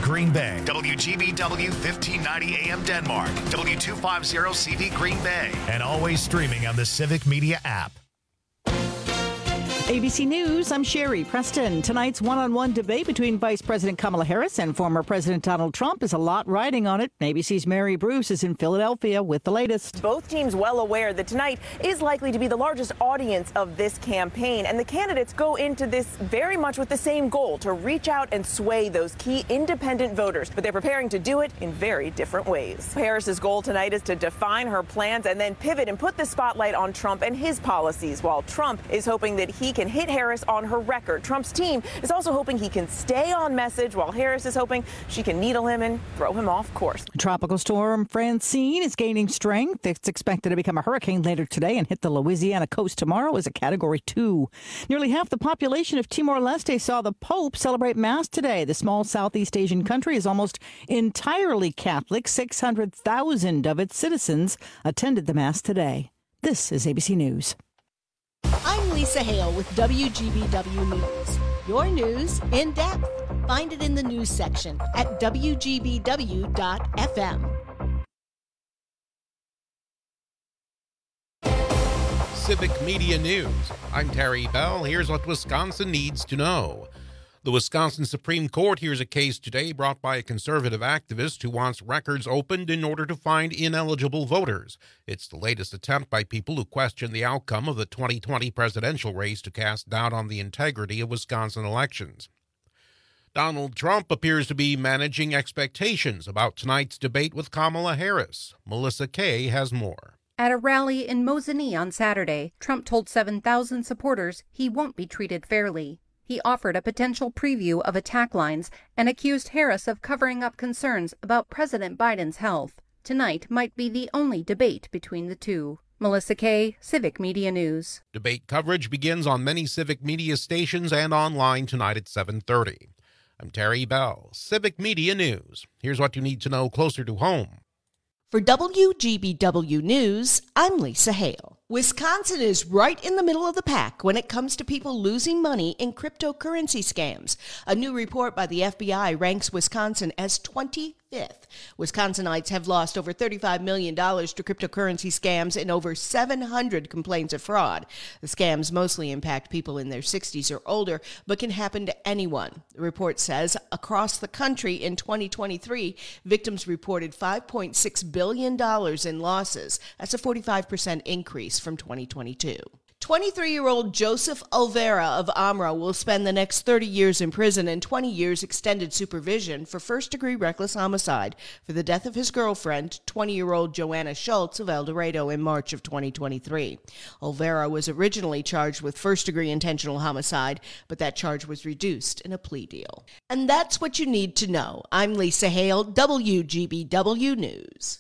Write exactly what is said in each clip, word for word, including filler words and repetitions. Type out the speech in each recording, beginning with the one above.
Green Bay. W G B W fifteen ninety A M Denmark. W two fifty C V Green Bay. And always streaming on the Civic Media app. A B C News, I'm Sherry Preston. Tonight's one-on-one debate between Vice President Kamala Harris and former President Donald Trump is a lot riding on it. A B C's Mary Bruce is in Philadelphia with the latest. Both teams well aware that tonight is likely to be the largest audience of this campaign, and the candidates go into this very much with the same goal, to reach out and sway those key independent voters, but they're preparing to do it in very different ways. Harris's goal tonight is to define her plans and then pivot and put the spotlight on Trump and his policies, while Trump is hoping that he can hit Harris on her record. Trump's team is also hoping he can stay on message, while Harris is hoping she can needle him and throw him off course. Tropical storm Francine is gaining strength. It's expected to become a hurricane later today and hit the Louisiana coast tomorrow as a Category two. Nearly half the population of Timor-Leste saw the Pope celebrate Mass today. The small Southeast Asian country is almost entirely Catholic. six hundred thousand of its citizens attended the Mass today. This is A B C News. I'm Lisa Hale with W G B W News. Your news in depth. Find it in the news section at W G B W dot F M. Civic Media News. I'm Terry Bell. Here's what Wisconsin needs to know. The Wisconsin Supreme Court hears a case today brought by a conservative activist who wants records opened in order to find ineligible voters. It's the latest attempt by people who question the outcome of the twenty twenty presidential race to cast doubt on the integrity of Wisconsin elections. Donald Trump appears to be managing expectations about tonight's debate with Kamala Harris. Melissa Kay has more. At a rally in Mosinee on Saturday, Trump told seven thousand supporters he won't be treated fairly. He offered a potential preview of attack lines and accused Harris of covering up concerns about President Biden's health. Tonight might be the only debate between the two. Melissa Kay, Civic Media News. Debate coverage begins on many Civic Media stations and online tonight at seven thirty. I'm Terry Bell, Civic Media News. Here's what you need to know closer to home. For W G B W News, I'm Lisa Hale. Wisconsin is right in the middle of the pack when it comes to people losing money in cryptocurrency scams. A new report by the F B I ranks Wisconsin as twenty-fifth. Wisconsinites have lost over thirty-five million dollars to cryptocurrency scams and over seven hundred complaints of fraud. The scams mostly impact people in their sixties or older, but can happen to anyone. The report says across the country in twenty twenty-three, victims reported five point six billion dollars in losses. That's a forty-five percent increase from twenty twenty-two. twenty-three-year-old Joseph Olvera of Amra will spend the next thirty years in prison and twenty years extended supervision for first-degree reckless homicide for the death of his girlfriend, twenty-year-old Joanna Schultz of El Dorado, in March of twenty twenty-three. Olvera was originally charged with first-degree intentional homicide, but that charge was reduced in a plea deal. And that's what you need to know. I'm Lisa Hale, W G B W News.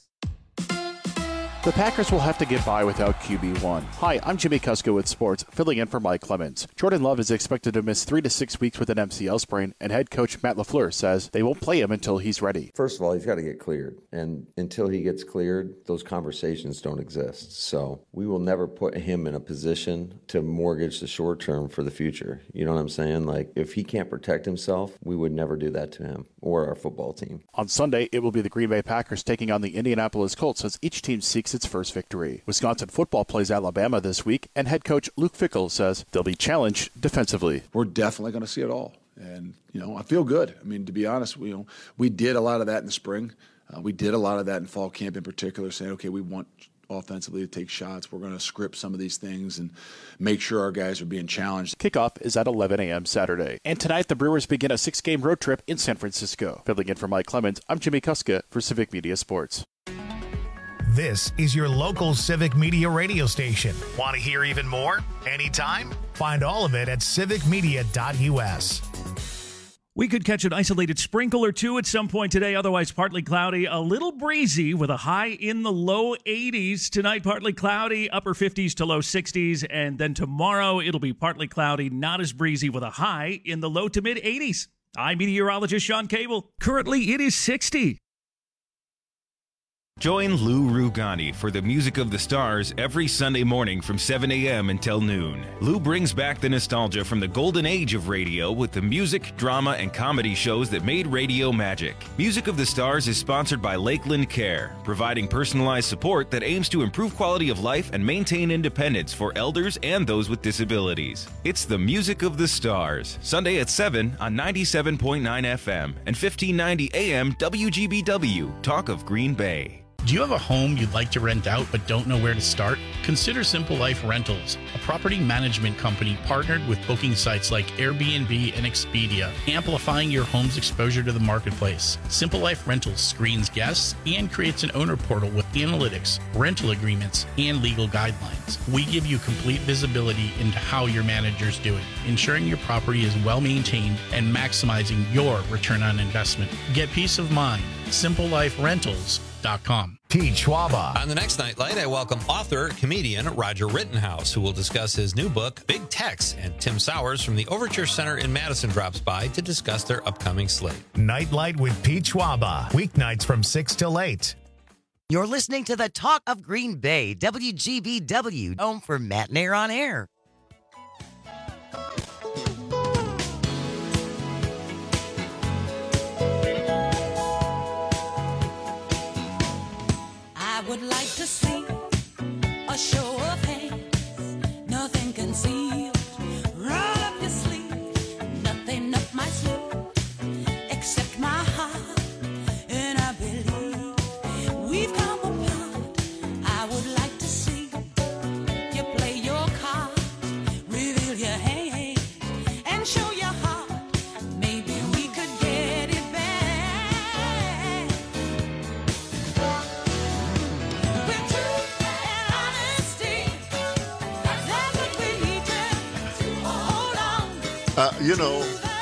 The Packers will have to get by without Q B one. Hi, I'm Jimmy Kusko with Sports, filling in for Mike Clemens. Jordan Love is expected to miss three to six weeks with an M C L sprain, and head coach Matt LaFleur says they won't play him until he's ready. First of all, he's got to get cleared, and until he gets cleared, those conversations don't exist. So we will never put him in a position to mortgage the short term for the future. You know what I'm saying? Like, if he can't protect himself, we would never do that to him or our football team. On Sunday, it will be the Green Bay Packers taking on the Indianapolis Colts as each team seeks its first victory. Wisconsin football plays Alabama this week, and head coach Luke Fickell says they'll be challenged defensively. We're definitely going to see it all. And, you know, I feel good. I mean, to be honest, we, you know, we did a lot of that in the spring. Uh, we did a lot of that in fall camp in particular, saying, okay, we want offensively to take shots. We're going to script some of these things and make sure our guys are being challenged. Kickoff is at eleven a.m. Saturday. And tonight, the Brewers begin a six-game road trip in San Francisco. Filling in for Mike Clemens, I'm Jimmy Kuska for Civic Media Sports. This is your local Civic Media radio station. Want to hear even more? Anytime? Find all of it at civic media dot u s. We could catch an isolated sprinkle or two at some point today, otherwise partly cloudy, a little breezy with a high in the low eighties. Tonight, partly cloudy, upper fifties to low sixties, and then tomorrow it'll be partly cloudy, not as breezy with a high in the low to mid eighties. I'm meteorologist Sean Cable. Currently, it is sixty. Join Lou Rugani for the Music of the Stars every Sunday morning from seven a.m. until noon. Lou brings back the nostalgia from the golden age of radio with the music, drama, and comedy shows that made radio magic. Music of the Stars is sponsored by Lakeland Care, providing personalized support that aims to improve quality of life and maintain independence for elders and those with disabilities. It's the Music of the Stars, Sunday at seven on ninety-seven point nine F M and fifteen ninety A M W G B W, Talk of Green Bay. Do you have a home you'd like to rent out but don't know where to start? Consider Simple Life Rentals, a property management company partnered with booking sites like Airbnb and Expedia, amplifying your home's exposure to the marketplace. Simple Life Rentals screens guests and creates an owner portal with analytics, rental agreements, and legal guidelines. We give you complete visibility into how your manager's doing, ensuring your property is well maintained and maximizing your return on investment. Get peace of mind. simple life rentals dot com. Pete Schwaba. On the next Nightlight, I welcome author, comedian Roger Rittenhouse, who will discuss his new book, Big Tex, and Tim Sowers from the Overture Center in Madison drops by to discuss their upcoming slate. Nightlight with Pete Schwaba. Weeknights from six till eight. You're listening to the Talk of Green Bay, W G B W, home for Matt Nair on Air. I would like to see a show of hands, nothing concealed. Roll up your sleeve, nothing up my sleeve, except my heart, and I believe we've come apart. I would like to see you play your cards, reveal your hand, and show your heart. Maybe we could get it back. Uh, you know,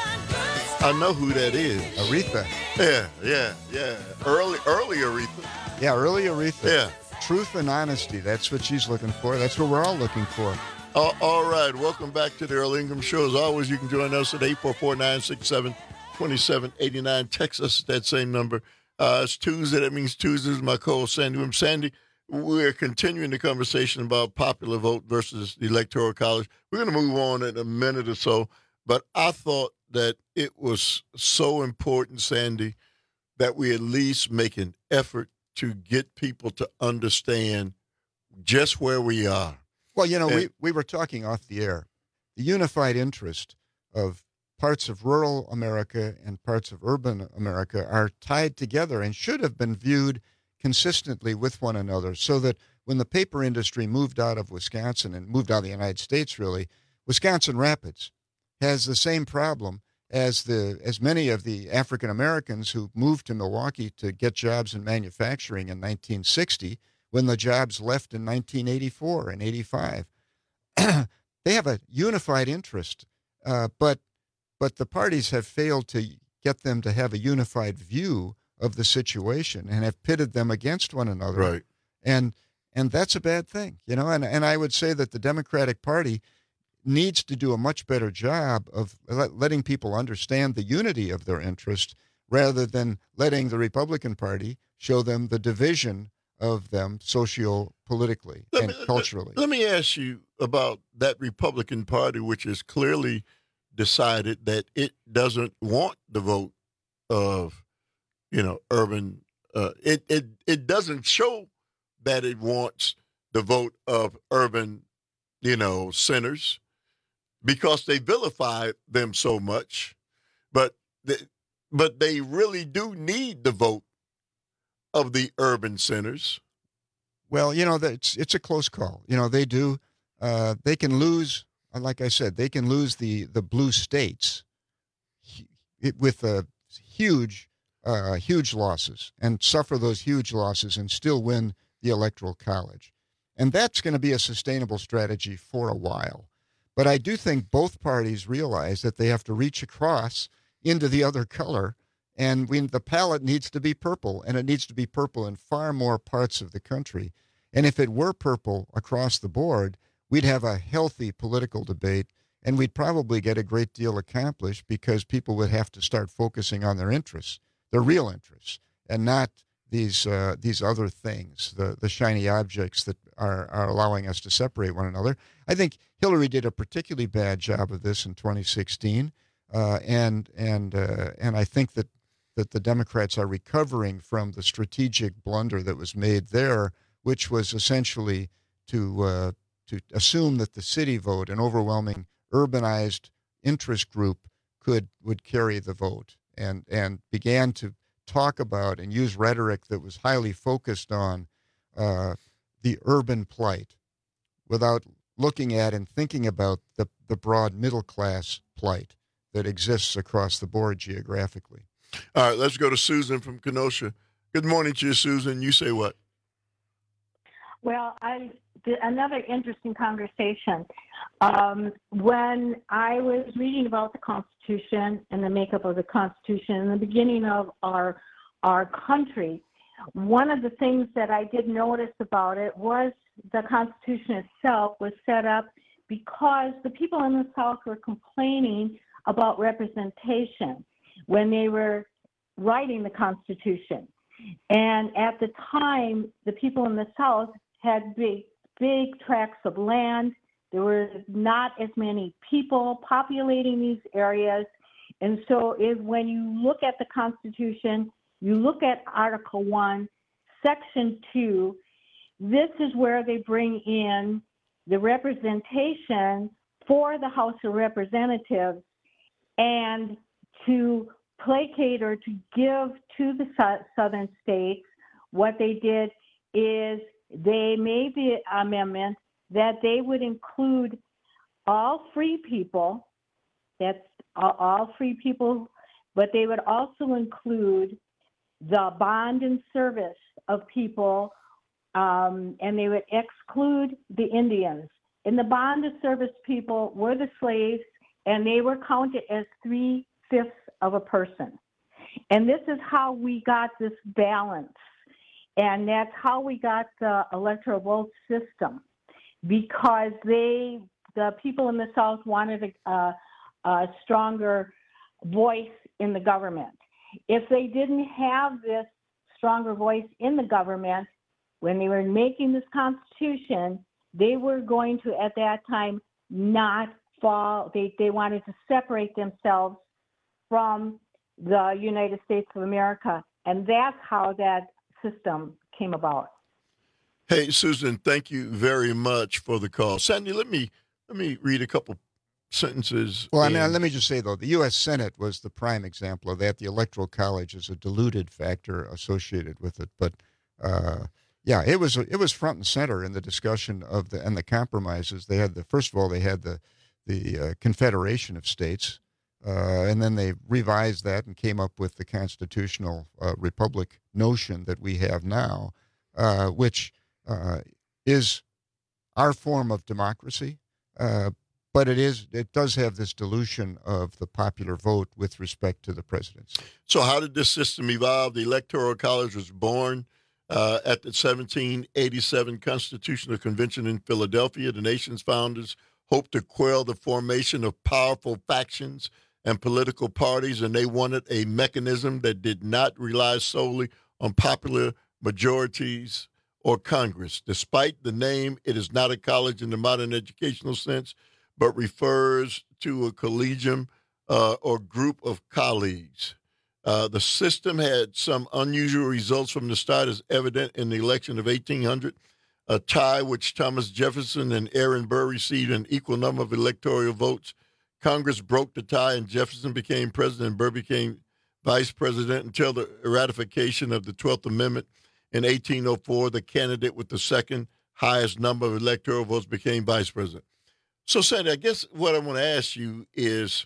I know who that is. Aretha. Yeah, yeah, yeah. Early, early Aretha. Yeah, early Aretha. Yeah. Truth and honesty. That's what she's looking for. That's what we're all looking for. Uh, all right. Welcome back to the Earl Ingram Show. As always, you can join us at eight four four, nine six seven, two seven eight nine. Text us at that same number. Uh, it's Tuesday. That means Tuesday is my co-host, Sandy Wim. Sandy, we're continuing the conversation about popular vote versus the Electoral College. We're going to move on in a minute or so. But I thought that it was so important, Sandy, that we at least make an effort to get people to understand just where we are. Well, you know, and, we, we were talking off the air. The unified interest of parts of rural America and parts of urban America are tied together and should have been viewed consistently with one another, so that when the paper industry moved out of Wisconsin and moved out of the United States, really, Wisconsin Rapids has the same problem as the as many of the African Americans who moved to Milwaukee to get jobs in manufacturing in nineteen sixty, when the jobs left in nineteen eighty-four and eighty-five. They have a unified interest, uh, but but the parties have failed to get them to have a unified view of the situation and have pitted them against one another. Right. And and that's a bad thing, you know. And and I would say that the Democratic Party needs to do a much better job of letting people understand the unity of their interest, rather than letting the Republican Party show them the division of them socio-politically and me, culturally. Let me ask you about that Republican Party, which has clearly decided that it doesn't want the vote of, you know, urban. Uh, it it it doesn't show that it wants the vote of urban, you know, centers, because they vilify them so much, but they, but they really do need the vote of the urban centers. Well, you know, it's it's a close call. You know, they do. Uh, they can lose, like I said, they can lose the the blue states with uh, huge, uh, huge losses, and suffer those huge losses and still win the Electoral College, and that's going to be a sustainable strategy for a while. But I do think both parties realize that they have to reach across into the other color, and we, the palette needs to be purple, and it needs to be purple in far more parts of the country. And if it were purple across the board, we'd have a healthy political debate, and we'd probably get a great deal accomplished, because people would have to start focusing on their interests, their real interests, and not these uh, these other things, the the shiny objects that are are allowing us to separate one another. I think Hillary did a particularly bad job of this in twenty sixteen, uh, and and uh, and I think that that the Democrats are recovering from the strategic blunder that was made there, which was essentially to uh, to assume that the city vote, an overwhelming urbanized interest group, could would carry the vote, and and began to talk about and use rhetoric that was highly focused on uh, the urban plight, without looking at and thinking about the the broad middle class plight that exists across the board geographically. All right, let's go to Susan from Kenosha. Good morning to you, Susan. You say what? Well, I did another interesting conversation. Um, when I was reading about the Constitution and the makeup of the Constitution and the beginning of our our country, one of the things that I did notice about it was the Constitution itself was set up because the people in the South were complaining about representation when they were writing the Constitution. And at the time, the people in the South had big, big tracts of land. There were not as many people populating these areas. And so if, when you look at the Constitution, you look at Article one, Section two, this is where they bring in the representation for the House of Representatives, and to placate or to give to the su- southern states, what they did is they made the amendment that they would include all free people, that's all, all free people, but they would also include the bond and service of people, um, and they would exclude the Indians. And the bond and service people were the slaves, and they were counted as three-fifths of a person. And this is how we got this balance. And that's how we got the electoral vote system, because they, the people in the South wanted a, a, a stronger voice in the government. If they didn't have this stronger voice in the government, when they were making this Constitution, they were going to, at that time, not fall, they, they wanted to separate themselves from the United States of America. And that's how that system came about. Hey, Susan, thank you very much for the call. Sandy, let me let me read a couple sentences. Well, I in. mean, let me just say, though, the U S Senate was the prime example of that. The Electoral College is a diluted factor associated with it. But, uh, yeah, it was it was front and center in the discussion of the and the compromises. They had the first of all, they had the the uh, Confederation of States, uh, and then they revised that and came up with the constitutional uh, republic notion that we have now, uh, which uh, is our form of democracy. Uh, But it is it does have this dilution of the popular vote with respect to the presidency. So how did this system evolve? The Electoral College was born uh, at the seventeen eighty-seven Constitutional Convention in Philadelphia. The nation's founders hoped to quell the formation of powerful factions and political parties, and they wanted a mechanism that did not rely solely on popular majorities or Congress. Despite the name, it is not a college in the modern educational sense, but refers to a collegium uh, or group of colleagues. Uh, the system had some unusual results from the start, as evident in the election of eighteen hundred, a tie which Thomas Jefferson and Aaron Burr received an equal number of electoral votes. Congress broke the tie, and Jefferson became president and Burr became vice president until the ratification of the twelfth Amendment in eighteen oh four. The candidate with the second highest number of electoral votes became vice president. So, Sandy, I guess what I want to ask you is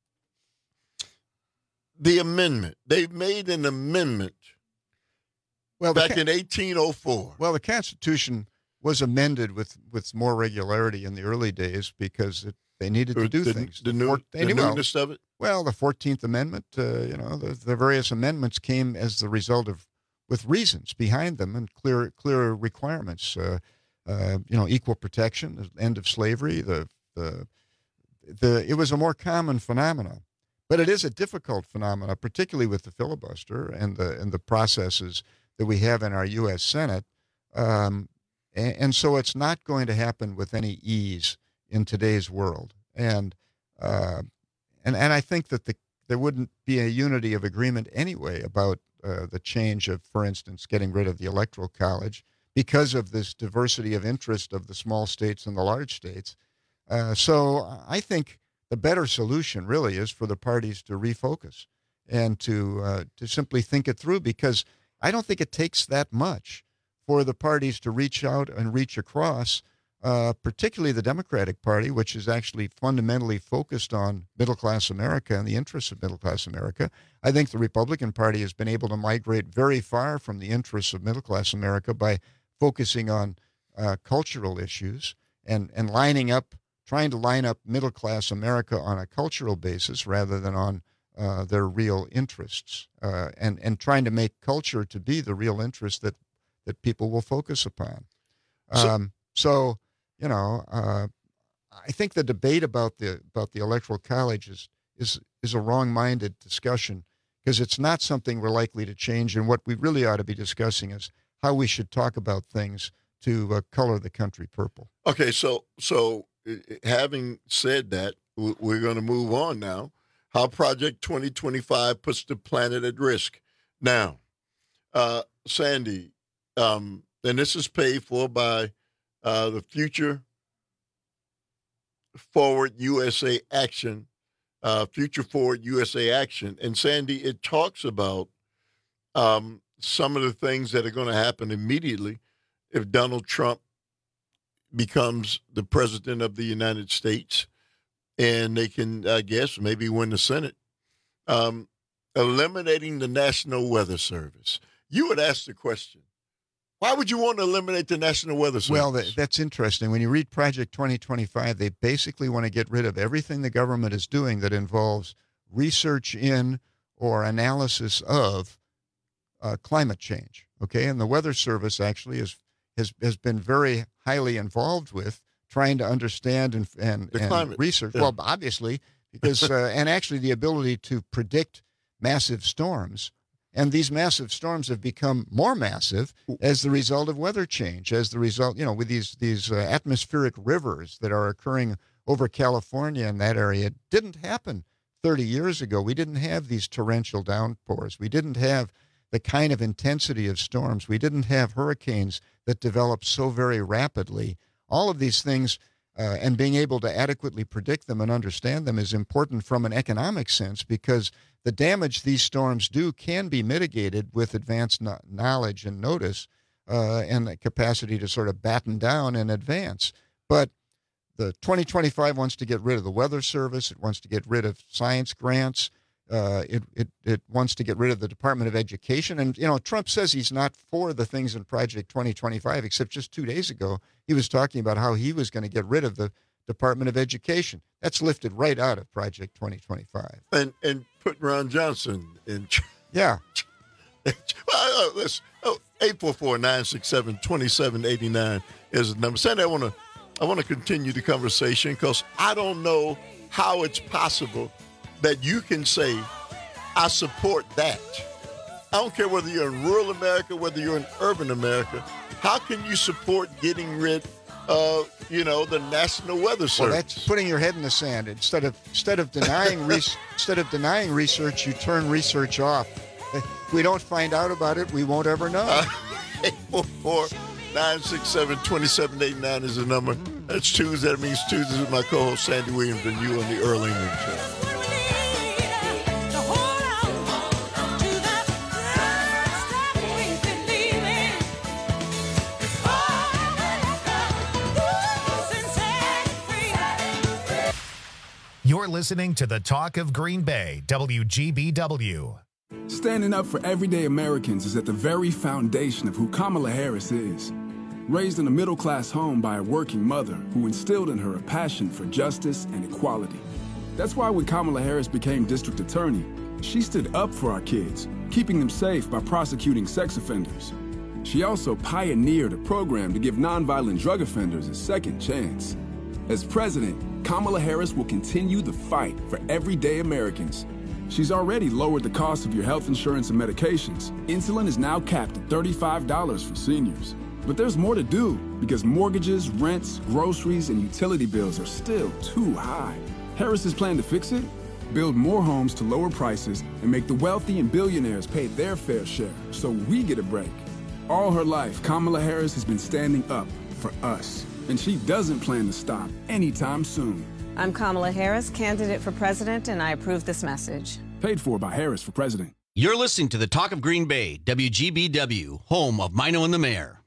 the amendment. They made an amendment well, back con- in eighteen oh four. Well, the Constitution was amended with, with more regularity in the early days because it, they needed to do the, things. The, The new, four- the anyway, newness of it? Well, the fourteenth Amendment, uh, you know, the, the various amendments came as the result of, with reasons behind them and clear, clear requirements. Uh, uh, you know, equal protection, the end of slavery, the the the it was a more common phenomenon, but it is a difficult phenomenon, particularly with the filibuster and the and the processes that we have in our U S Senate. Um, and, and so it's not going to happen with any ease in today's world. And uh, and and I think that the there wouldn't be a unity of agreement anyway about uh, the change of, for instance, getting rid of the Electoral College because of this diversity of interest of the small states and the large states. Uh, so I think the better solution really is for the parties to refocus and to uh, to simply think it through, because I don't think it takes that much for the parties to reach out and reach across, uh, particularly the Democratic Party, which is actually fundamentally focused on middle-class America and the interests of middle-class America. I think the Republican Party has been able to migrate very far from the interests of middle-class America by focusing on uh, cultural issues and, and lining up, trying to line up middle-class America on a cultural basis rather than on uh, their real interests, uh, and, and trying to make culture to be the real interest that that people will focus upon. Um, so, you know, uh, I think the debate about the about the Electoral College is is is a wrong-minded discussion, because it's not something we're likely to change. And what we really ought to be discussing is how we should talk about things to uh, color the country purple. Okay, so so having said that, we're going to move on now. How Project twenty twenty-five puts the planet at risk. Now, uh, Sandy. Um, and this is paid for by uh, the Future Forward U S A Action, uh, Future Forward U S A Action. And Sandy, it talks about um, some of the things that are going to happen immediately if Donald Trump becomes the president of the United States, and they can, I guess, maybe win the Senate. Um, eliminating the National Weather Service. You would ask the question, why would you want to eliminate the National Weather Service? Well, that, that's interesting. When you read Project twenty twenty-five, they basically want to get rid of everything the government is doing that involves research in or analysis of uh, climate change. Okay, and the Weather Service actually is has has been very highly involved with trying to understand and and, the and climate. research. Yeah. Well, obviously, because uh, and actually the ability to predict massive storms. And these massive storms have become more massive as the result of weather change, as the result, you know, with these these uh, atmospheric rivers that are occurring over California and that area. It didn't happen thirty years ago. We didn't have these torrential downpours. We didn't have the kind of intensity of storms. We didn't have hurricanes that developed so very rapidly. All of these things, uh, and being able to adequately predict them and understand them is important from an economic sense, because the damage these storms do can be mitigated with advanced no- knowledge and notice uh, and the capacity to sort of batten down in advance. But the twenty twenty-five wants to get rid of the Weather Service. It wants to get rid of science grants. Uh, it, it, it wants to get rid of the Department of Education. And, you know, Trump says he's not for the things in Project twenty twenty-five, except just two days ago, he was talking about how he was going to get rid of the Department of Education. That's lifted right out of Project twenty twenty-five. And and put Ron Johnson in. Yeah. well, uh, let's, oh, eight four four, nine six seven, two seven eight nine is the number. Sandy, I want to I want to continue the conversation, because I don't know how it's possible that you can say, I support that. I don't care whether you're in rural America, whether you're in urban America. How can you support getting rid of, you know, the National Weather Service? Well, that's putting your head in the sand. Instead of instead of denying re- instead of denying research, you turn research off. If we don't find out about it, we won't ever know. Uh, eight four four, nine six seven, two seven eight nine is the number. That's Tuesday. That means Tuesdays with my co-host Sandy Williams and you on the Earl England Show. You're listening to the Talk of Green Bay, W G B W. Standing up for everyday Americans is at the very foundation of who Kamala Harris is. Raised in a middle-class home by a working mother who instilled in her a passion for justice and equality. That's why when Kamala Harris became district attorney, she stood up for our kids, keeping them safe by prosecuting sex offenders. She also pioneered a program to give nonviolent drug offenders a second chance. As president, Kamala Harris will continue the fight for everyday Americans. She's already lowered the cost of your health insurance and medications. Insulin is now capped at thirty-five dollars for seniors. But there's more to do because mortgages, rents, groceries, and utility bills are still too high. Harris's plan to fix it? Build more homes to lower prices and make the wealthy and billionaires pay their fair share so we get a break. All her life, Kamala Harris has been standing up for us, and she doesn't plan to stop anytime soon. I'm Kamala Harris, candidate for president, and I approve this message. Paid for by Harris for president. You're listening to the Talk of Green Bay, W G B W, home of Mino and the Mayor.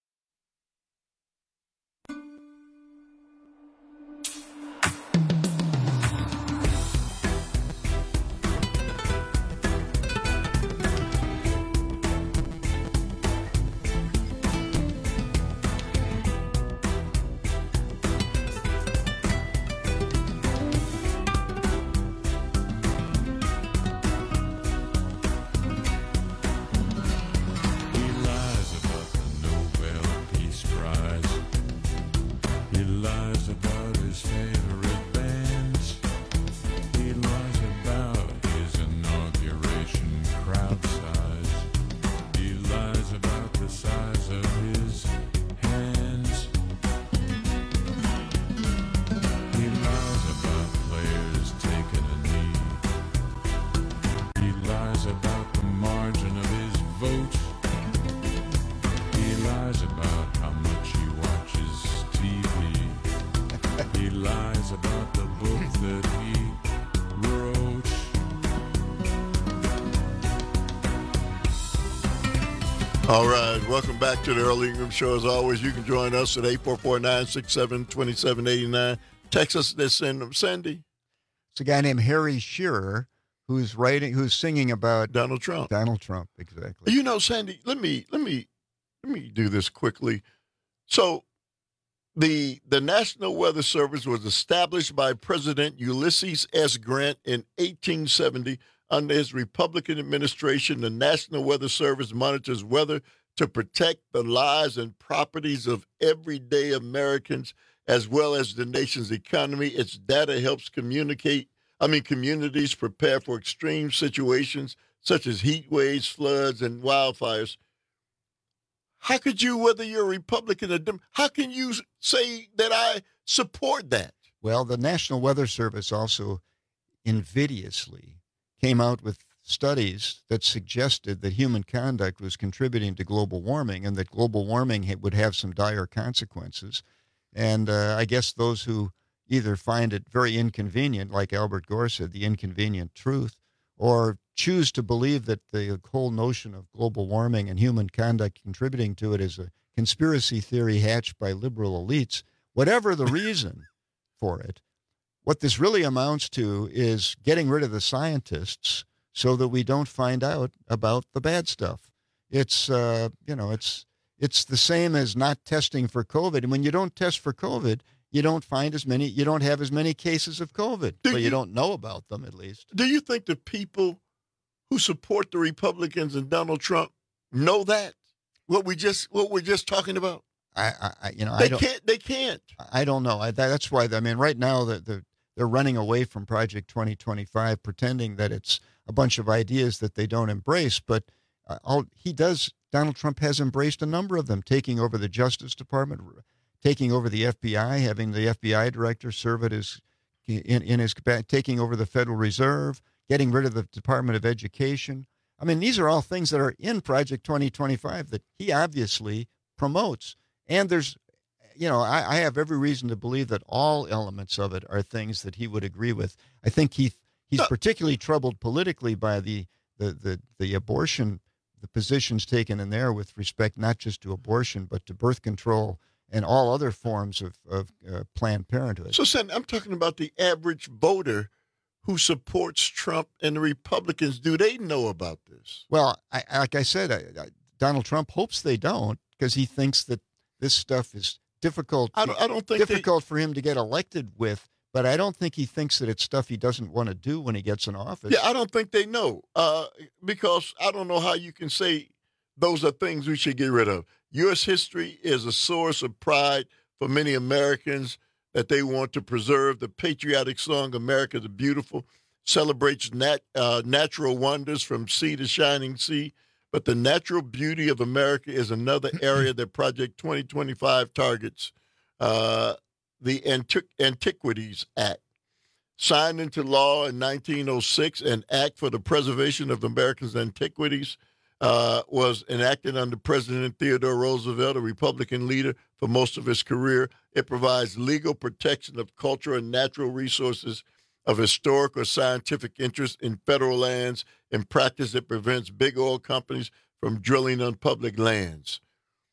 All right, welcome back to the Earl Ingram Show. As always, you can join us at eight four four, nine six seven, two seven eight nine. Text us at send Sandy. It's a guy named Harry Shearer who's writing, who's singing about Donald Trump. Donald Trump, exactly. You know, Sandy, let me let me let me do this quickly. So, the the National Weather Service was established by President Ulysses S. Grant in eighteen seventy. Under his Republican administration, the National Weather Service monitors weather to protect the lives and properties of everyday Americans, as well as the nation's economy. Its data helps communicate, I mean, communities prepare for extreme situations such as heat waves, floods, and wildfires. How could you, whether you're a Republican or Dem- how can you say that I support that? Well, the National Weather Service also invidiously came out with studies that suggested that human conduct was contributing to global warming and that global warming would have some dire consequences. And uh, I guess those who either find it very inconvenient, like Albert Gore said, the inconvenient truth, or choose to believe that the whole notion of global warming and human conduct contributing to it is a conspiracy theory hatched by liberal elites, whatever the reason for it, what this really amounts to is getting rid of the scientists so that we don't find out about the bad stuff. It's, uh, you know, it's it's the same as not testing for COVID. And when you don't test for COVID, you don't find as many, you don't have as many cases of COVID. Do well, you, you don't know about them, at least. Do you think the people who support the Republicans and Donald Trump know that? What we just what we're just talking about? I, I you know, they I don't, can't. They can't. I don't know. I, that's why. I mean, right now the the they're running away from Project twenty twenty-five, pretending that it's a bunch of ideas that they don't embrace. But uh, all, he does, Donald Trump has embraced a number of them, taking over the Justice Department, taking over the F B I, having the F B I director serve at his, in, in his, taking over the Federal Reserve, getting rid of the Department of Education. I mean, these are all things that are in Project twenty twenty-five that he obviously promotes. And there's, you know, I, I have every reason to believe that all elements of it are things that he would agree with. I think he he's particularly troubled politically by the the the, the abortion, the positions taken in there with respect not just to abortion but to birth control and all other forms of of uh, Planned Parenthood. So, Sen, I'm talking about the average voter who supports Trump and the Republicans. Do they know about this? Well, I, like I said, I, I, Donald Trump hopes they don't because he thinks that this stuff is difficult. I don't, I don't think difficult they, for him to get elected with, but I don't think he thinks that it's stuff he doesn't want to do when he gets in office. Yeah, I don't think they know uh, because I don't know how you can say those are things we should get rid of. U S history is a source of pride for many Americans that they want to preserve. The patriotic song, America the Beautiful, celebrates nat, uh, natural wonders from sea to shining sea. But the natural beauty of America is another area that Project twenty twenty-five targets. Uh, the Antiqu- Antiquities Act, signed into law in nineteen oh six, an act for the preservation of America's antiquities, uh, was enacted under President Theodore Roosevelt, a Republican leader for most of his career. It provides legal protection of cultural and natural resources of historic or scientific interest in federal lands. In practice, it prevents big oil companies from drilling on public lands.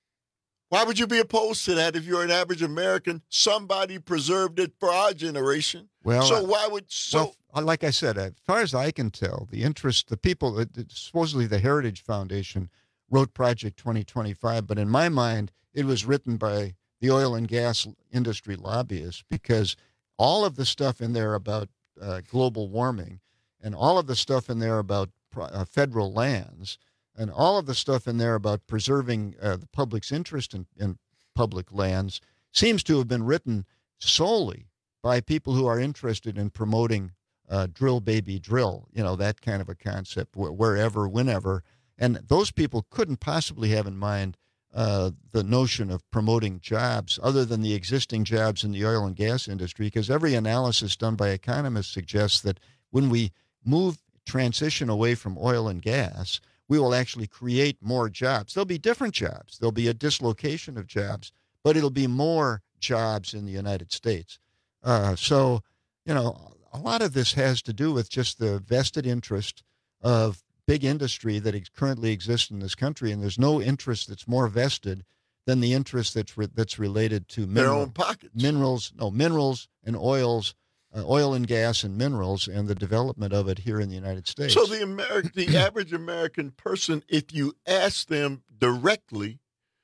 Why would you be opposed to that if you're an average American? Somebody preserved it for our generation. Well, so why would so? Well, like I said, as far as I can tell, the interest, the people, supposedly the Heritage Foundation wrote Project twenty twenty-five, but in my mind, it was written by the oil and gas industry lobbyists, because all of the stuff in there about uh, global warming, and all of the stuff in there about uh, federal lands, and all of the stuff in there about preserving uh, the public's interest in, in public lands seems to have been written solely by people who are interested in promoting uh, drill, baby, drill, you know, that kind of a concept, wh- wherever, whenever. And those people couldn't possibly have in mind uh, the notion of promoting jobs other than the existing jobs in the oil and gas industry, because every analysis done by economists suggests that when we move, transition away from oil and gas, we will actually create more jobs. There'll be different jobs. There'll be a dislocation of jobs, but it'll be more jobs in the United States. Uh, so, you know, a lot of this has to do with just the vested interest of big industry that ex- currently exists in this country, and there's no interest that's more vested than the interest that's re- that's related to mineral, their own pockets. minerals, no minerals and oils, uh, oil and gas and minerals, and the development of it here in the United States. So the Ameri- the average American person, if you ask them directly,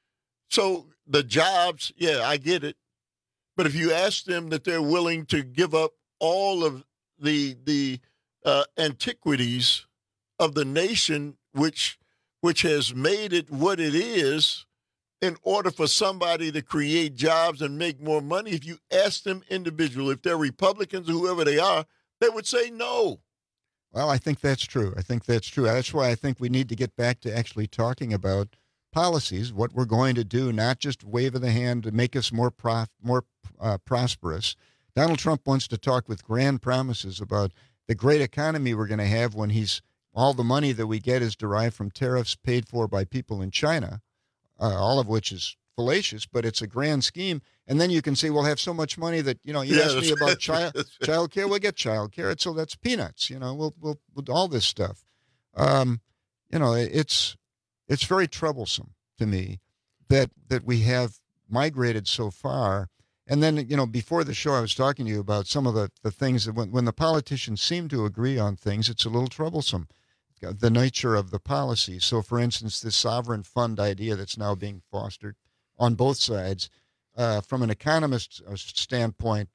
so the jobs, yeah, I get it, but if you ask them that they're willing to give up all of the the uh, antiquities of the nation, which which has made it what it is, in order for somebody to create jobs and make more money, if you ask them individually, if they're Republicans or whoever they are, they would say no. Well, I think that's true. I think that's true. That's why I think we need to get back to actually talking about policies, what we're going to do, not just wave of the hand to make us more prof- more uh, prosperous. Donald Trump wants to talk with grand promises about the great economy we're going to have when he's all the money that we get is derived from tariffs paid for by people in China, uh, all of which is fallacious, but it's a grand scheme. And then you can say, we'll have so much money that, you know, you Yeah, asked me that's about right. child That's right. child care, we'll get child care. So that's peanuts, you know, we'll, we'll, we'll all this stuff. Um, you know, it's, it's very troublesome to me that, that we have migrated so far. And then, you know, before the show, I was talking to you about some of the, the things that when, when the politicians seem to agree on things, it's a little troublesome, the nature of the policy. So, for instance, this sovereign fund idea that's now being fostered on both sides, uh, from an economist's standpoint,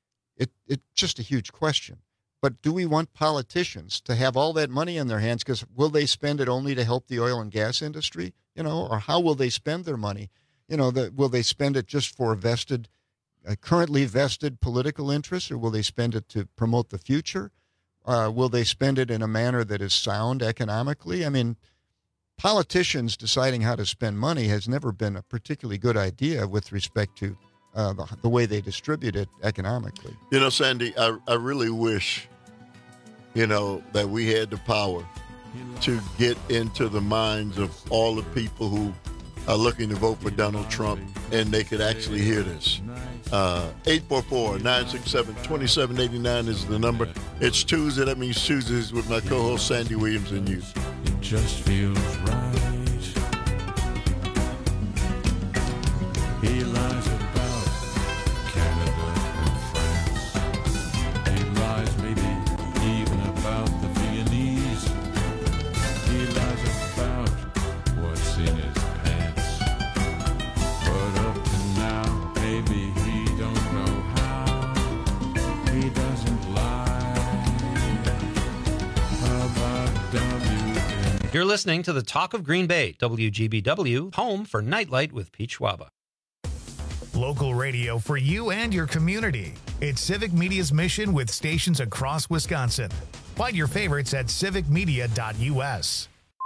it it's just a huge question. But do we want politicians to have all that money in their hands? Because will they spend it only to help the oil and gas industry? You know, or how will they spend their money? You know, the, will they spend it just for vested, uh, currently vested political interests, or will they spend it to promote the future? Uh, will they spend it in a manner that is sound economically? I mean, politicians deciding how to spend money has never been a particularly good idea with respect to uh, the, the way they distribute it economically. You know, Sandy, I, I really wish, you know, that we had the power to get into the minds of all the people who are looking to vote for Donald Trump, and they could actually hear this. Uh, eight four four, nine six seven, two seven eight nine is the number. It's Tuesday. That means Tuesdays with my co-host Sandy Williams and you. It just feels right. He lies about Canada and France. He lies maybe even about the Viennese. He lies about what's in his pants. But up to now, maybe he don't know how. He doesn't lie about W. You're listening to the Talk of Green Bay, W G B W, home for Nightlight with Pete Schwaba. Local radio for you and your community. It's Civic Media's mission with stations across Wisconsin. Find your favorites at civic media dot U S.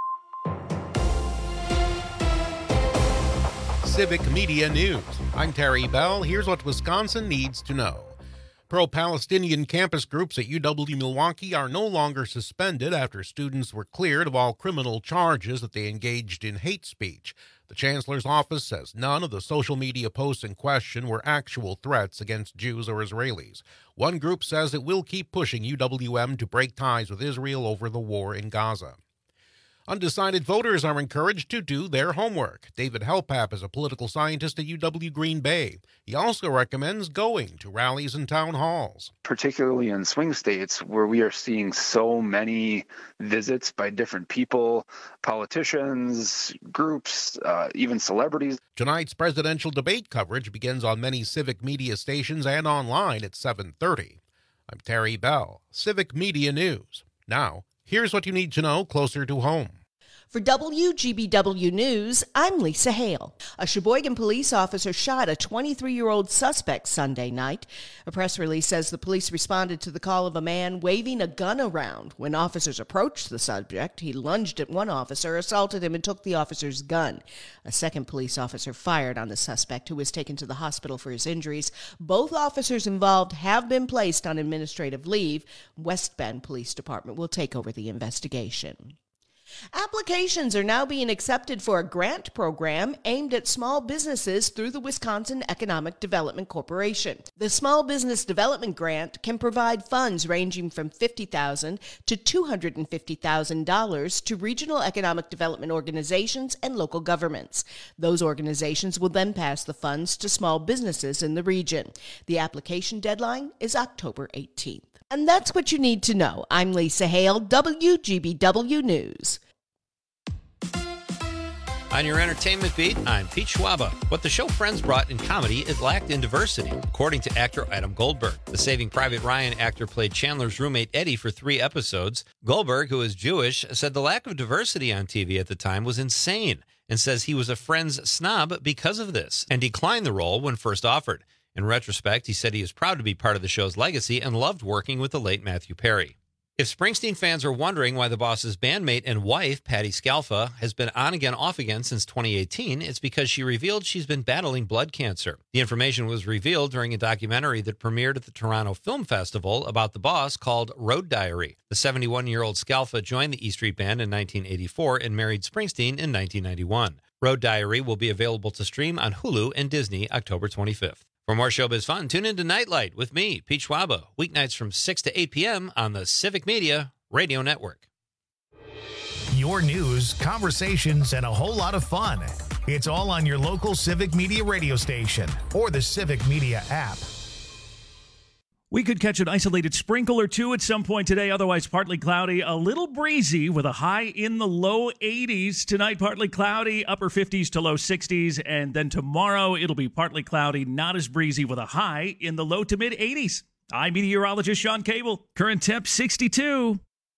Civic Media News. I'm Terry Bell. Here's what Wisconsin needs to know. Pro-Palestinian campus groups at U W-Milwaukee are no longer suspended after students were cleared of all criminal charges that they engaged in hate speech. The Chancellor's office says none of the social media posts in question were actual threats against Jews or Israelis. One group says it will keep pushing U W M to break ties with Israel over the war in Gaza. Undecided voters are encouraged to do their homework. David Helpap is a political scientist at U W Green Bay. He also recommends going to rallies and town halls. Particularly in swing states where we are seeing so many visits by different people, politicians, groups, uh, even celebrities. Tonight's presidential debate coverage begins on many Civic Media stations and online at seven thirty. I'm Terry Bell, Civic Media News. Now, here's what you need to know closer to home. For W G B W News, I'm Lisa Hale. A Sheboygan police officer shot a twenty-three-year-old suspect Sunday night. A press release says the police responded to the call of a man waving a gun around. When officers approached the subject, he lunged at one officer, assaulted him, and took the officer's gun. A second police officer fired on the suspect, who was taken to the hospital for his injuries. Both officers involved have been placed on administrative leave. West Bend Police Department will take over the investigation. Applications are now being accepted for a grant program aimed at small businesses through the Wisconsin Economic Development Corporation. The Small Business Development Grant can provide funds ranging from fifty thousand dollars to two hundred fifty thousand dollars to regional economic development organizations and local governments. Those organizations will then pass the funds to small businesses in the region. The application deadline is October eighteenth. And that's what you need to know. I'm Lisa Hale, W G B W News. On your entertainment beat, I'm Pete Schwaba. What the show Friends brought in comedy, it lacked in diversity, according to actor Adam Goldberg. The Saving Private Ryan actor played Chandler's roommate Eddie for three episodes. Goldberg, who is Jewish, said the lack of diversity on T V at the time was insane and says he was a Friends snob because of this and declined the role when first offered. In retrospect, he said he is proud to be part of the show's legacy and loved working with the late Matthew Perry. If Springsteen fans are wondering why the boss's bandmate and wife, Patti Scialfa, has been on again, off again since twenty eighteen, it's because she revealed she's been battling blood cancer. The information was revealed during a documentary that premiered at the Toronto Film Festival about the boss called Road Diary. The seventy-one-year-old Scialfa joined the E Street Band in nineteen eighty-four and married Springsteen in nineteen ninety-one. Road Diary will be available to stream on Hulu and Disney October twenty-fifth. For more showbiz fun, tune in to Nightlight with me, Pete Schwaba, weeknights from six to eight p.m. on the Civic Media Radio Network. Your news, conversations, and a whole lot of fun. It's all on your local Civic Media radio station or the Civic Media app. We could catch an isolated sprinkle or two at some point today, otherwise partly cloudy, a little breezy with a high in the low eighties. Tonight, partly cloudy, upper fifties to low sixties, and then tomorrow it'll be partly cloudy, not as breezy, with a high in the low to mid eighties. I'm meteorologist Sean Cable. Current temp sixty-two.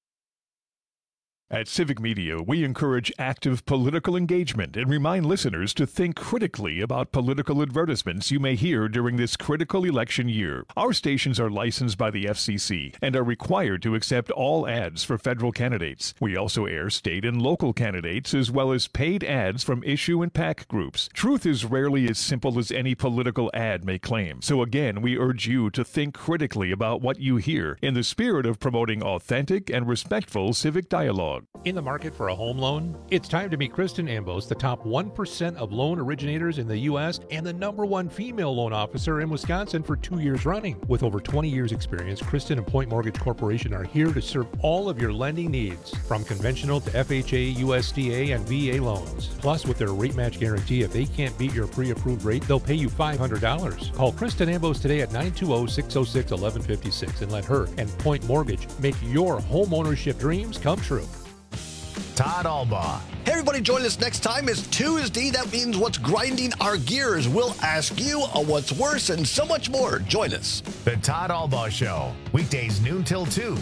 At Civic Media, we encourage active political engagement and remind listeners to think critically about political advertisements you may hear during this critical election year. Our stations are licensed by the F C C and are required to accept all ads for federal candidates. We also air state and local candidates as well as paid ads from issue and PAC groups. Truth is rarely as simple as any political ad may claim. So again, we urge you to think critically about what you hear in the spirit of promoting authentic and respectful civic dialogue. In the market for a home loan? It's time to meet Kristen Ambos, the top one percent of loan originators in the U S and the number one female loan officer in Wisconsin for two years running. With over twenty years experience, Kristen and Point Mortgage Corporation are here to serve all of your lending needs, from conventional to F H A, U S D A, and V A loans. Plus, with their rate match guarantee, if they can't beat your pre-approved rate, they'll pay you five hundred dollars. Call Kristen Ambos today at nine two zero, six zero six, one one five six and let her and Point Mortgage make your home ownership dreams come true. Todd Albaugh. Hey, everybody, join us next time. It's Tuesday. That means what's grinding our gears. We'll ask you a what's worse and so much more. Join us. The Todd Albaugh Show, weekdays noon till two.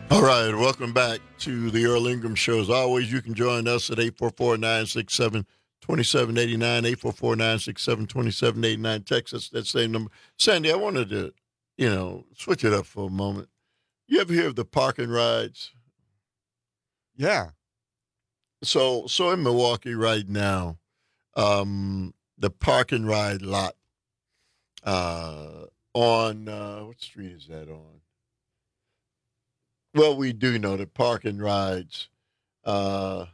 All right, welcome back to the Earl Ingram Show. As always, you can join us at eight four four, nine six seven, two seven eight nine, eight four four, nine six seven, two seven eight nine. Text us that same number. Sandy, I wanted to, you know, switch it up for a moment. You ever hear of the parking rides? Yeah. So, so in Milwaukee right now, um, the parking ride lot uh, on, uh, what street is that on? Well, we do know that parking rides, uh,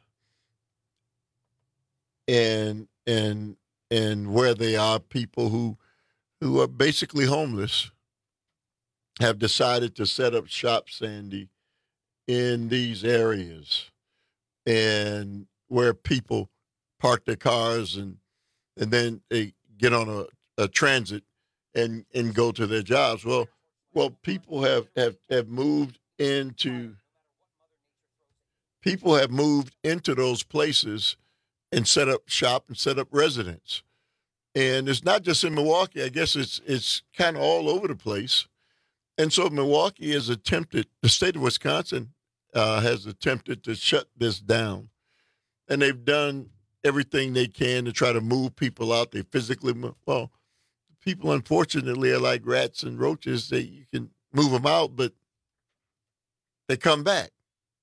and and and where they are, people who who are basically homeless have decided to set up shop, Sandy, in these areas, and where people park their cars and and then they get on a, a transit and and go to their jobs. Well, well, people have have, have moved. into people have moved into those places and set up shop and set up residence. And it's not just in Milwaukee. I guess it's it's kind of all over the place. And so Milwaukee has attempted, the state of Wisconsin uh, has attempted to shut this down. And they've done everything they can to try to move people out. They physically, well, people unfortunately are like rats and roaches. They, you can move them out, but they come back.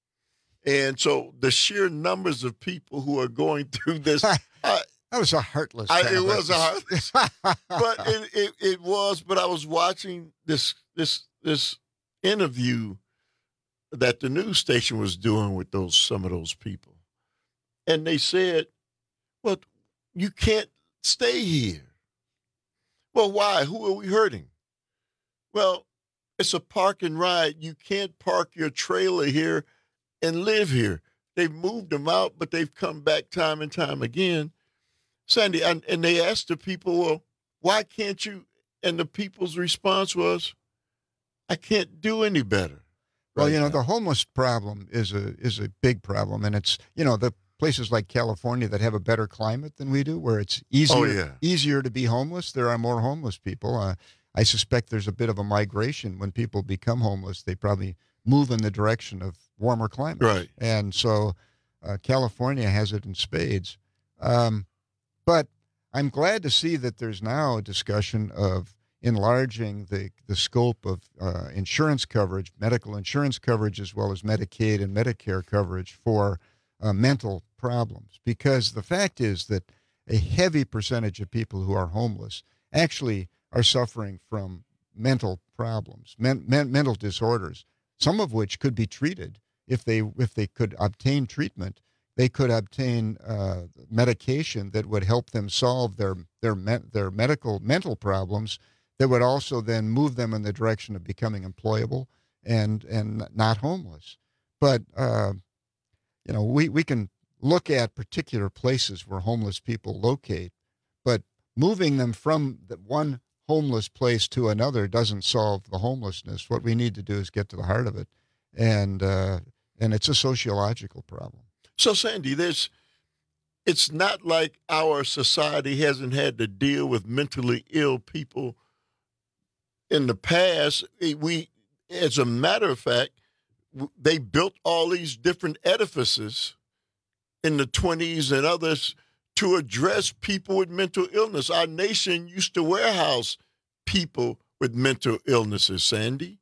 And so the sheer numbers of people who are going through this. I, that was a heartless. I, it was a heartless. but it, it, it was, but I was watching this, this, this interview that the news station was doing with those, some of those people. And they said, well, you can't stay here. Well, why? Who are we hurting? Well, it's a park and ride. You can't park your trailer here and live here. They've moved them out, but they've come back time and time again. Sandy, and, and they asked the people, well, why can't you? And the people's response was, I can't do any better. Well, right you know, now. The homeless problem is a is a big problem. And it's, you know, the places like California that have a better climate than we do, where it's easier, oh, yeah. easier to be homeless, there are more homeless people. Uh, I suspect there's a bit of a migration when people become homeless. They probably move in the direction of warmer climates. Right. And so uh, California has it in spades. Um, but I'm glad to see that there's now a discussion of enlarging the, the scope of uh, insurance coverage, medical insurance coverage, as well as Medicaid and Medicare coverage for uh, mental problems. Because the fact is that a heavy percentage of people who are homeless actually are suffering from mental problems, men, men, mental disorders, some of which could be treated if they if they could obtain treatment. They could obtain uh, medication that would help them solve their their their medical mental problems. That would also then move them in the direction of becoming employable and and not homeless. But uh, you know, we we can look at particular places where homeless people locate, but moving them from the one homeless place to another doesn't solve the homelessness. What we need to do is get to the heart of it, and uh, and it's a sociological problem. So, Sandy, there's, it's not like our society hasn't had to deal with mentally ill people in the past. We, as a matter of fact, they built all these different edifices in the twenties and others to address people with mental illness. Our nation used to warehouse people with mental illnesses, Sandy.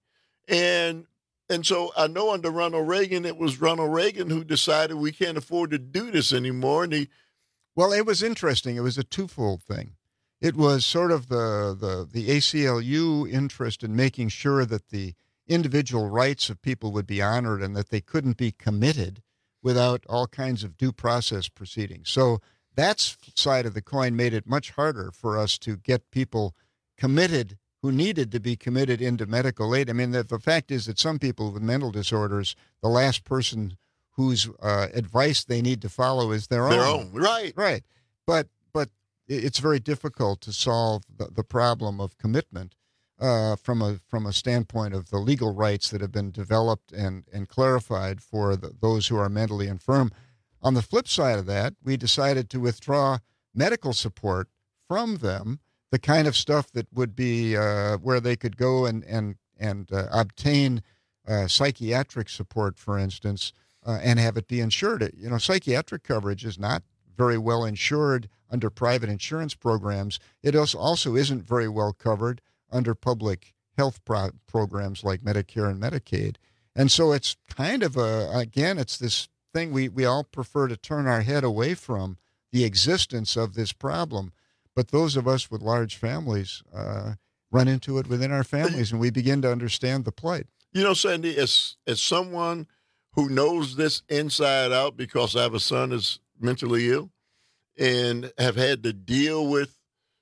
And and so I know under Ronald Reagan, it was Ronald Reagan who decided we can't afford to do this anymore. And he, well, it was interesting. It was a twofold thing. It was sort of the, the, the A C L U interest in making sure that the individual rights of people would be honored and that they couldn't be committed without all kinds of due process proceedings. So that side of the coin made it much harder for us to get people committed who needed to be committed into medical aid. I mean, the, the fact is that some people with mental disorders, the last person whose uh, advice they need to follow is their own. Their own, right. Right. But but it's very difficult to solve the, the problem of commitment uh, from a from a standpoint of the legal rights that have been developed and, and clarified for the, those who are mentally infirm. On the flip side of that, we decided to withdraw medical support from them, the kind of stuff that would be uh, where they could go and and and uh, obtain uh, psychiatric support, for instance, uh, and have it be insured. You know, psychiatric coverage is not very well insured under private insurance programs. It also also isn't very well covered under public health pro- programs like Medicare and Medicaid. And so it's kind of a, again, it's this thing we, we all prefer to turn our head away from the existence of this problem. But those of us with large families uh, run into it within our families, and we begin to understand the plight. You know, Sandy, as as someone who knows this inside out, because I have a son who's mentally ill and have had to deal with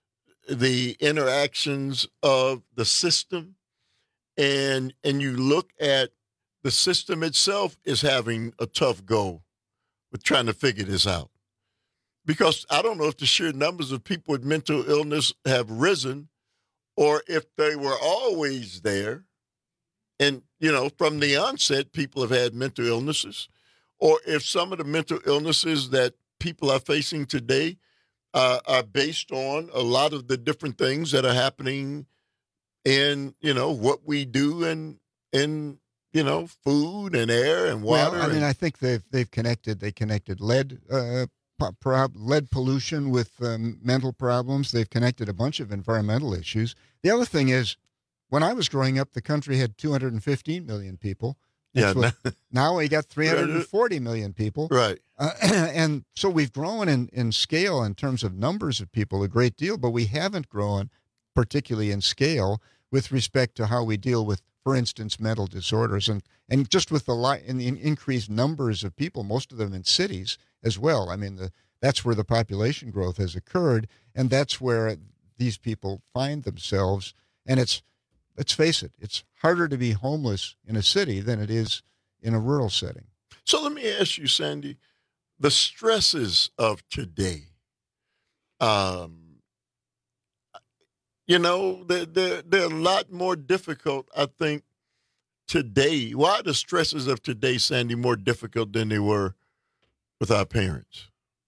the interactions of the system, and and you look at the system itself is having a tough go with trying to figure this out. Because I don't know if the sheer numbers of people with mental illness have risen or if they were always there. And, you know, from the onset, people have had mental illnesses, or if some of the mental illnesses that people are facing today uh, are based on a lot of the different things that are happening in, you know, what we do in, in you know, food and air and water. Well, I mean, and, I think they've they've connected. They connected lead uh, prob- lead pollution with um, mental problems. They've connected a bunch of environmental issues. The other thing is, when I was growing up, the country had two hundred fifteen million people. That's yeah. what, now we got three hundred forty million people. Right. Uh, and so we've grown in, in scale in terms of numbers of people a great deal, but we haven't grown particularly in scale with respect to how we deal with, for instance, mental disorders. And, and just with the, li- in the increased numbers of people, most of them in cities as well. I mean, the, that's where the population growth has occurred, and that's where these people find themselves. And it's, let's face it, it's harder to be homeless in a city than it is in a rural setting. So let me ask you, Sandy, the stresses of today, um, you know, they're, they're, they're a lot more difficult, I think, today. Why are the stresses of today, Sandy, more difficult than they were with our parents?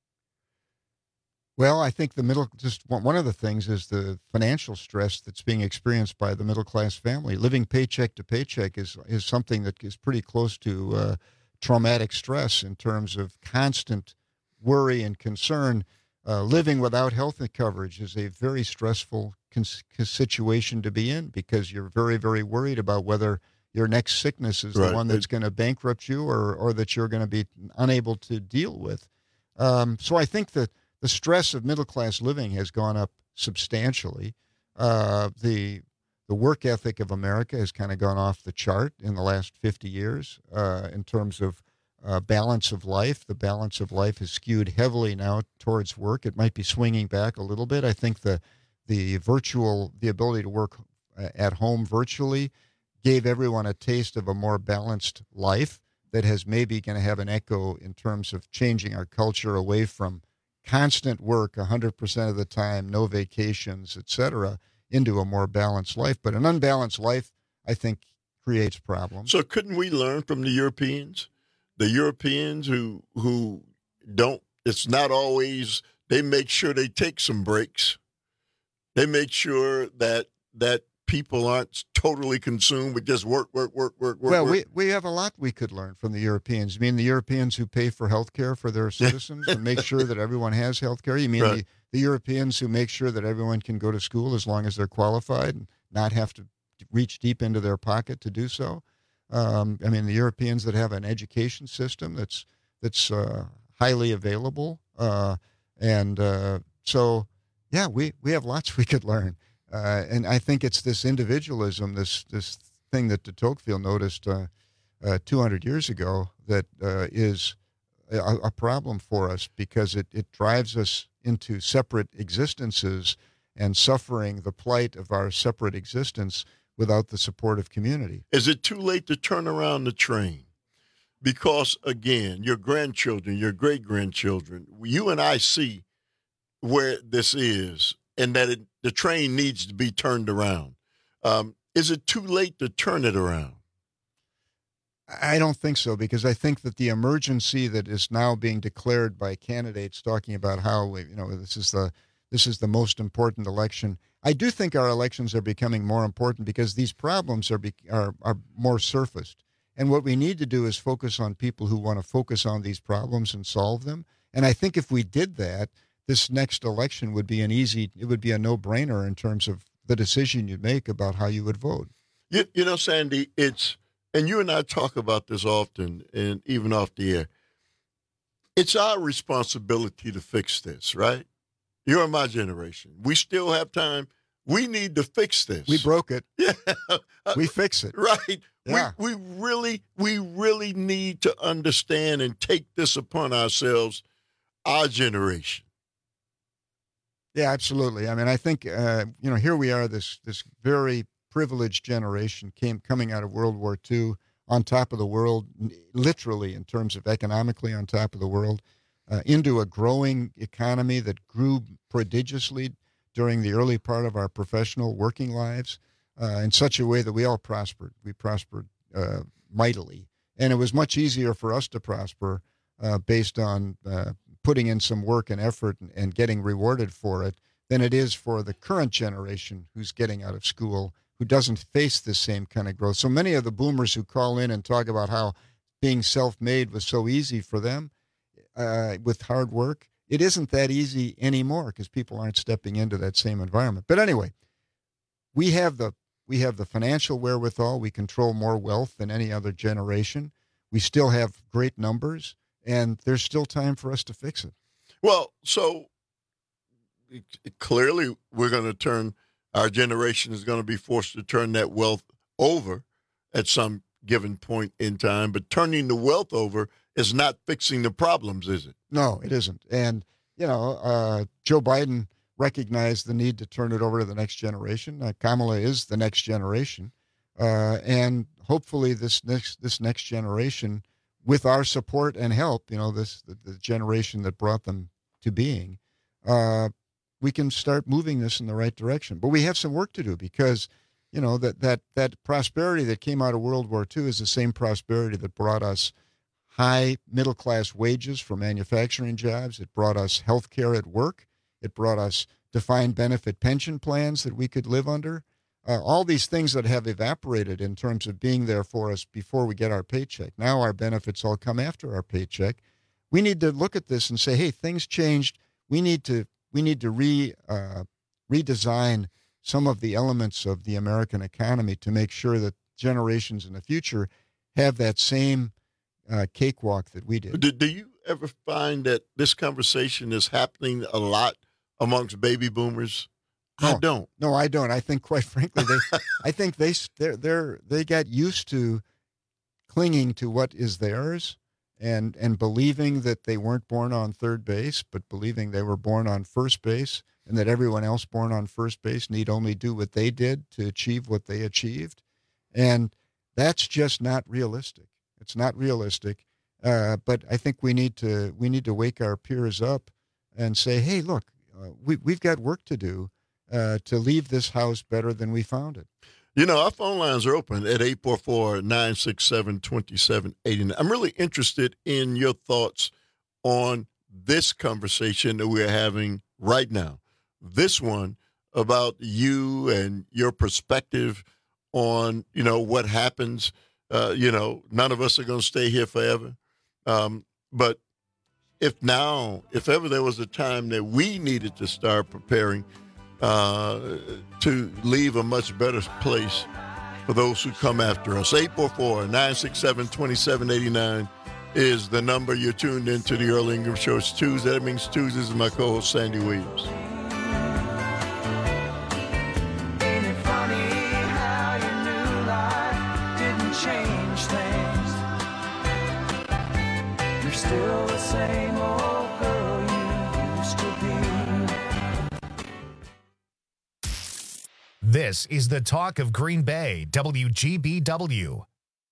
Well, I think the middle, just one of the things is the financial stress that's being experienced by the middle-class family. Living paycheck to paycheck is, is something that is pretty close to uh, traumatic stress in terms of constant worry and concern. Uh, living without health coverage is a very stressful cons- situation to be in, because you're very, very worried about whether your next sickness is Right. the one that's going to bankrupt you or, or that you're going to be unable to deal with. Um, so I think that the stress of middle-class living has gone up substantially. Uh, the the work ethic of America has kind of gone off the chart in the last fifty years uh, in terms of uh, balance of life. The balance of life is skewed heavily now towards work. It might be swinging back a little bit. I think the the virtual, the ability to work at home virtually gave everyone a taste of a more balanced life that has maybe going to have an echo in terms of changing our culture away from constant work one hundred percent of the time, no vacations, et cetera, into a more balanced life. But an unbalanced life, I think, creates problems. So couldn't we learn from the Europeans? The Europeans who who don't, it's not always, they make sure they take some breaks. They make sure that that people aren't totally consumed with just work, work, work, work, work. Well, work. we, we have a lot we could learn from the Europeans. You mean the Europeans who pay for health care for their citizens and make sure that everyone has health care? You mean Right. the, the Europeans who make sure that everyone can go to school as long as they're qualified and not have to reach deep into their pocket to do so? Um, I mean, the Europeans that have an education system that's that's uh, highly available. Uh, and uh, so, yeah, we, we have lots we could learn. Uh, and I think it's this individualism, this this thing that de Tocqueville noticed uh, uh, two hundred years ago that uh, is a, a problem for us, because it, it drives us into separate existences and suffering the plight of our separate existence without the support of community. Is it too late to turn around the train? Because, again, your grandchildren, your great-grandchildren, you and I see where this is, and that it, the train needs to be turned around. Um, is it too late to turn it around? I don't think so, because I think that the emergency that is now being declared by candidates talking about how we, you know, this is the this is the most important election. I do think our elections are becoming more important because these problems are be, are are more surfaced. And what we need to do is focus on people who want to focus on these problems and solve them. And I think if we did that, this next election would be an easy, it would be a no-brainer in terms of the decision you'd make about how you would vote. You, you know, Sandy, it's, and you and I talk about this often, and even off the air, it's our responsibility to fix this, right? You're my generation. We still have time. We need to fix this. We broke it. Yeah. We fix it. Right. Yeah. We, we really, we really need to understand and take this upon ourselves, our generation. Yeah, absolutely. I mean, I think, uh, you know, here we are, this this very privileged generation came coming out of World War Two on top of the world, literally in terms of economically on top of the world, uh, into a growing economy that grew prodigiously during the early part of our professional working lives uh, in such a way that we all prospered. We prospered uh, mightily. And it was much easier for us to prosper uh, based on uh, putting in some work and effort and, and getting rewarded for it than it is for the current generation who's getting out of school, who doesn't face this same kind of growth. So many of the boomers who call in and talk about how being self-made was so easy for them uh, with hard work, it isn't that easy anymore because people aren't stepping into that same environment. But anyway, we have the we have the financial wherewithal. We control more wealth than any other generation. We still have great numbers, and there's still time for us to fix it. Well, so clearly we're going to turn, our generation is going to be forced to turn that wealth over at some given point in time. But turning the wealth over is not fixing the problems, is it? No, it isn't. And, you know, uh, Joe Biden recognized the need to turn it over to the next generation. Uh, Kamala is the next generation. Uh, and hopefully this next this next generation, with our support and help, you know, this the, the generation that brought them to being, uh, we can start moving this in the right direction. But we have some work to do because, you know, that, that, that prosperity that came out of World War Two is the same prosperity that brought us high middle-class wages for manufacturing jobs. It brought us health care at work. It brought us defined benefit pension plans that we could live under. Uh, all these things that have evaporated in terms of being there for us before we get our paycheck. Now our benefits all come after our paycheck. We need to look at this and say, hey, things changed. We need to we need to re uh, redesign some of the elements of the American economy to make sure that generations in the future have that same uh, cakewalk that we did. Do, do you ever find that this conversation is happening a lot amongst baby boomers? No, I don't. No, I don't. I think, quite frankly, they, I think they they're, they're they got used to clinging to what is theirs, and and believing that they weren't born on third base, but believing they were born on first base, and that everyone else born on first base need only do what they did to achieve what they achieved, and that's just not realistic. It's not realistic. Uh, but I think we need to we need to wake our peers up and say, hey, look, uh, we we've got work to do. Uh, to leave this house better than we found it. You know, our phone lines are open at eight four four, nine six seven, two seven eight nine. I'm really interested in your thoughts on this conversation that we're having right now. This one about you and your perspective on, you know, what happens. Uh, you know, none of us are going to stay here forever. Um, but if now, if ever there was a time that we needed to start preparing uh, to leave a much better place for those who come after us. eight four four, nine six seven, two seven eight nine is the number. You're tuned into the Earl Ingram Show. It's Tuesday. That means Tuesdays is my co-host, Sandy Williams. Ain't it funny how your new life didn't change things? You're still the same old girl you used to be. This is the talk of Green Bay, W G B W.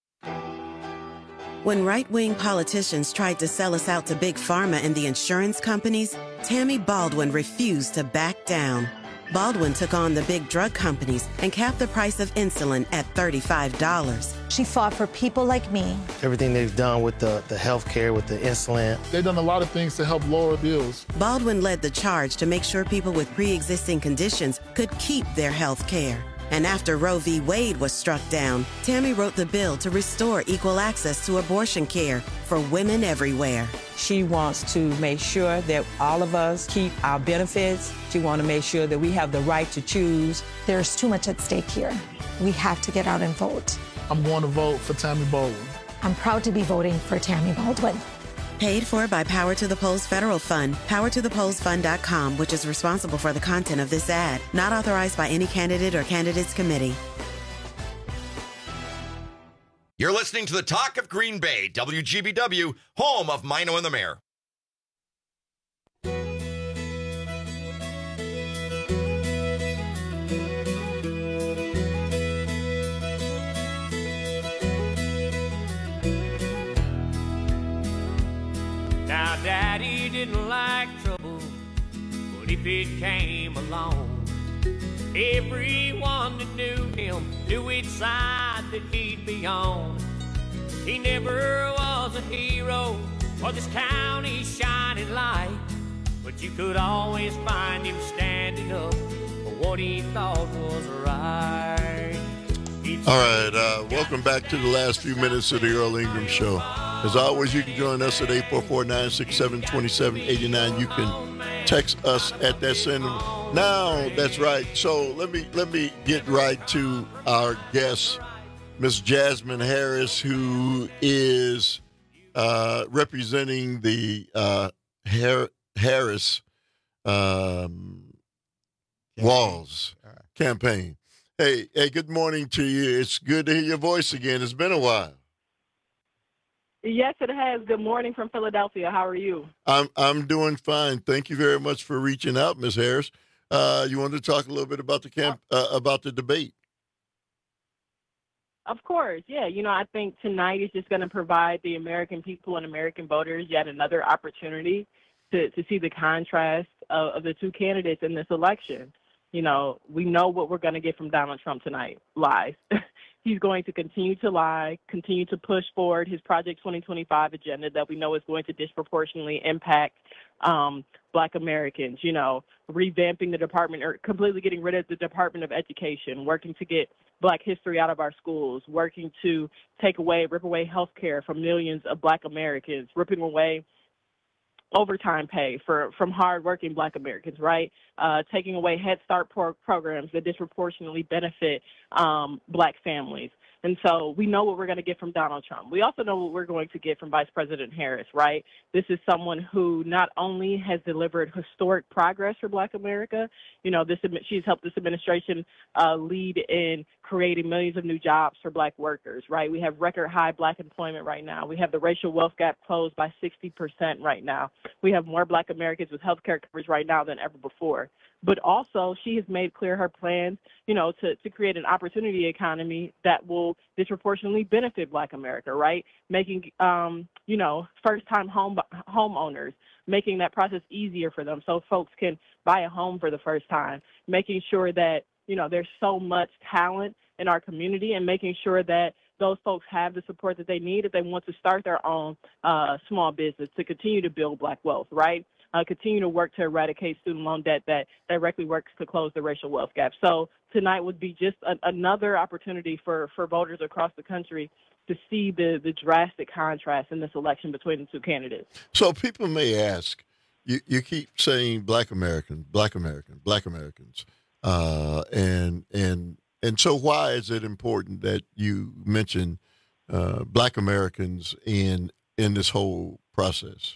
When right-wing politicians tried to sell us out to Big Pharma and the insurance companies, Tammy Baldwin refused to back down. Baldwin took on the big drug companies and capped the price of insulin at thirty-five dollars. She fought for people like me. Everything they've done with the, the health care, with the insulin. They've done a lot of things to help lower bills. Baldwin led the charge to make sure people with pre-existing conditions could keep their health care. And after Roe v. Wade was struck down, Tammy wrote the bill to restore equal access to abortion care for women everywhere. She wants to make sure that all of us keep our benefits. She wants to make sure that we have the right to choose. There's too much at stake here. We have to get out and vote. I'm going to vote for Tammy Baldwin. I'm proud to be voting for Tammy Baldwin. Paid for by Power to the Polls Federal Fund, power to the polls fund dot com, which is responsible for the content of this ad. Not authorized by any candidate or candidates committee. You're listening to the Talk of Green Bay, W G B W, home of Mino and the Mayor. Now, Daddy didn't like trouble, but if it came along, everyone that knew him knew which side that he'd be on. He never was a hero or this county's shining light, but you could always find him standing up for what he thought was right. All right, uh, welcome back to the last few minutes of the Earl Ingram Show. As always, you can join us at eight four four, nine six seven, two seven eight nine. You can text us at that same number. Now, that's right. So let me let me get right to our guest, Miss Jasmine Harris, who is uh, representing the uh, Har- Harris um, Walls campaign. Hey, hey, good morning to you. It's good to hear your voice again. It's been a while. Yes, it has. Good morning from Philadelphia. How are you? I'm I'm doing fine. Thank you very much for reaching out, Miz Harris. Uh, you wanted to talk a little bit about the camp uh, about the debate? Of course, yeah. You know, I think tonight is just going to provide the American people and American voters yet another opportunity to, to see the contrast of, of the two candidates in this election. You know, we know what we're going to get from Donald Trump tonight, lies. He's going to continue to lie, continue to push forward his Project twenty twenty-five agenda that we know is going to disproportionately impact um, Black Americans, you know, revamping the department or completely getting rid of the Department of Education, working to get Black history out of our schools, working to take away, rip away health care from millions of Black Americans, ripping away overtime pay for from hardworking Black Americans, right? Uh, taking away Head Start pro- programs that disproportionately benefit um, Black families. And so we know what we're going to get from Donald Trump. We also know what we're going to get from Vice President Harris, right? This is someone who not only has delivered historic progress for Black America, you know, this she's helped this administration uh, lead in creating millions of new jobs for Black workers, right? We have record high Black employment right now. We have the racial wealth gap closed by sixty percent right now. We have more Black Americans with health care coverage right now than ever before. But also, she has made clear her plans, you know, to, to create an opportunity economy that will disproportionately benefit Black America, right? Making, um, you know, first-time home homeowners, making that process easier for them so folks can buy a home for the first time, making sure that, you know, there's so much talent in our community and making sure that those folks have the support that they need if they want to start their own uh, small business to continue to build Black wealth, right? Uh, continue to work to eradicate student loan debt that directly works to close the racial wealth gap. So tonight would be just a, another opportunity for, for voters across the country to see the, the drastic contrast in this election between the two candidates. So people may ask, you, you keep saying Black American, Black American, Black Americans, uh, and and and so why is it important that you mention uh, Black Americans in in this whole process?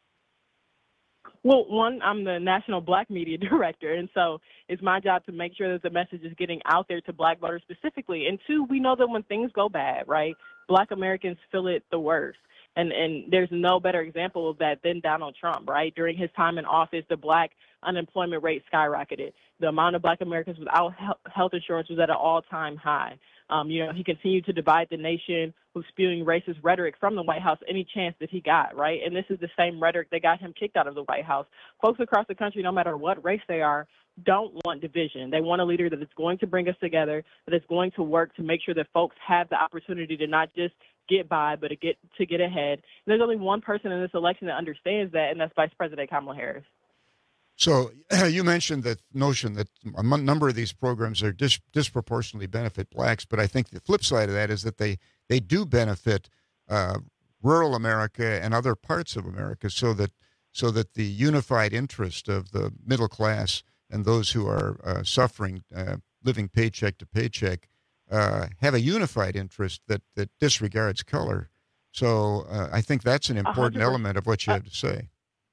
Well, one, I'm the National Black Media Director, and so it's my job to make sure that the message is getting out there to Black voters specifically. And two, we know that when things go bad, right, Black Americans feel it the worst. And and there's no better example of that than Donald Trump, right? During his time in office, the Black unemployment rate skyrocketed. The amount of Black Americans without health insurance was at an all-time high. Um, you know, he continued to divide the nation with spewing racist rhetoric from the White House any chance that he got, right? And this is the same rhetoric that got him kicked out of the White House. Folks across the country, no matter what race they are, don't want division. They want a leader that is going to bring us together, that is going to work to make sure that folks have the opportunity to not just get by, but to get to get ahead. And there's only one person in this election that understands that, and that's Vice President Kamala Harris. So you mentioned the notion that a number of these programs are dis- disproportionately benefit blacks, but I think the flip side of that is that they, they do benefit uh, rural America and other parts of America, so that so that the unified interest of the middle class and those who are uh, suffering, uh, living paycheck to paycheck, uh, have a unified interest that, that disregards color. So uh, I think that's an important one hundred percent element of what you have to say.